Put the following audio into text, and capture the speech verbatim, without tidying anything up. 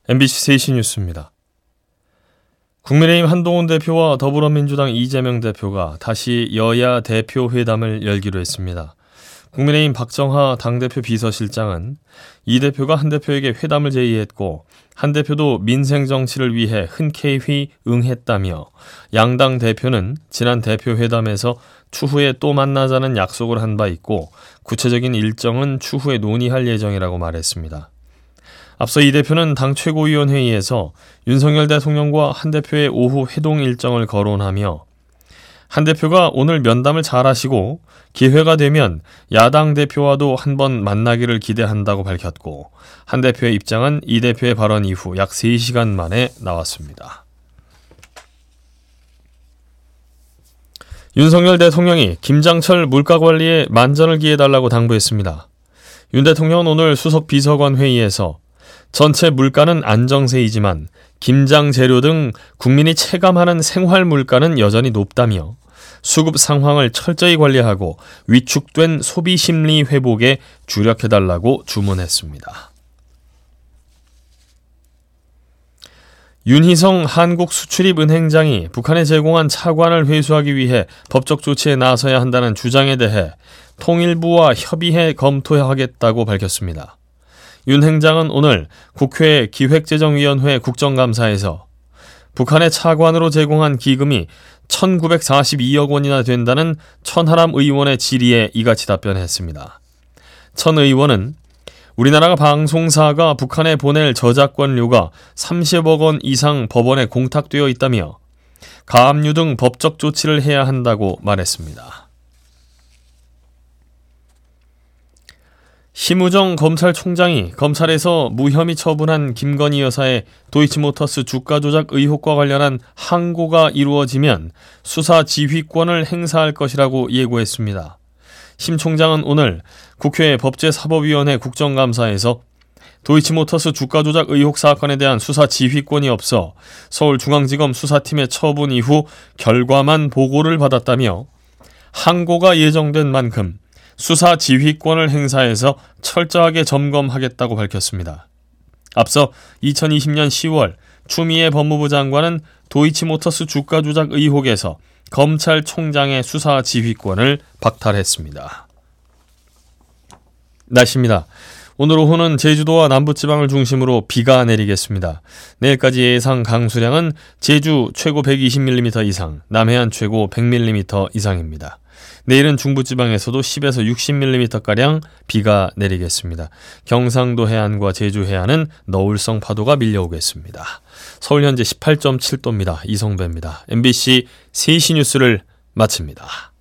엠비씨 세시 뉴스입니다. 국민의힘 한동훈 대표와 더불어민주당 이재명 대표가 다시 여야 대표 회담을 열기로 했습니다. 국민의힘 박정하 당대표 비서실장은 이 대표가 한 대표에게 회담을 제의했고 한 대표도 민생 정치를 위해 흔쾌히 응했다며 양당 대표는 지난 대표 회담에서 추후에 또 만나자는 약속을 한 바 있고 구체적인 일정은 추후에 논의할 예정이라고 말했습니다. 앞서 이 대표는 당 최고위원회의에서 윤석열 대통령과 한 대표의 오후 회동 일정을 거론하며 한 대표가 오늘 면담을 잘하시고 기회가 되면 야당 대표와도 한번 만나기를 기대한다고 밝혔고 한 대표의 입장은 이 대표의 발언 이후 약 세 시간 만에 나왔습니다. 윤석열 대통령이 김장철 물가관리에 만전을 기해달라고 당부했습니다. 윤 대통령은 오늘 수석 비서관 회의에서 전체 물가는 안정세이지만 김장 재료 등 국민이 체감하는 생활 물가는 여전히 높다며 수급 상황을 철저히 관리하고 위축된 소비 심리 회복에 주력해달라고 주문했습니다. 윤희성 한국수출입은행장이 북한에 제공한 차관을 회수하기 위해 법적 조치에 나서야 한다는 주장에 대해 통일부와 협의해 검토하겠다고 밝혔습니다. 윤 행장은 오늘 국회 기획재정위원회 국정감사에서 북한의 차관으로 제공한 기금이 천구백사십이억 원이나 된다는 천하람 의원의 질의에 이같이 답변했습니다. 천 의원은 우리나라가 방송사가 북한에 보낼 저작권료가 삼십억 원 이상 법원에 공탁되어 있다며 가압류 등 법적 조치를 해야 한다고 말했습니다. 심우정 검찰총장이 검찰에서 무혐의 처분한 김건희 여사의 도이치모터스 주가 조작 의혹과 관련한 항고가 이루어지면 수사 지휘권을 행사할 것이라고 예고했습니다. 심 총장은 오늘 국회 법제사법위원회 국정감사에서 도이치모터스 주가 조작 의혹 사건에 대한 수사 지휘권이 없어 서울중앙지검 수사팀의 처분 이후 결과만 보고를 받았다며 항고가 예정된 만큼 수사 지휘권을 행사해서 철저하게 점검하겠다고 밝혔습니다. 앞서 이천이십년 시월 추미애 법무부 장관은 도이치모터스 주가 조작 의혹에서 검찰총장의 수사 지휘권을 박탈했습니다. 날씨입니다. 오늘 오후는 제주도와 남부지방을 중심으로 비가 내리겠습니다. 내일까지 예상 강수량은 제주 최고 백이십 밀리미터 이상, 남해안 최고 백 밀리미터 이상입니다. 내일은 중부지방에서도 십에서 육십 밀리미터가량 비가 내리겠습니다. 경상도 해안과 제주 해안은 너울성 파도가 밀려오겠습니다. 서울 현재 십팔 점 칠 도입니다. 이성배입니다. 엠비씨 세시 뉴스를 마칩니다.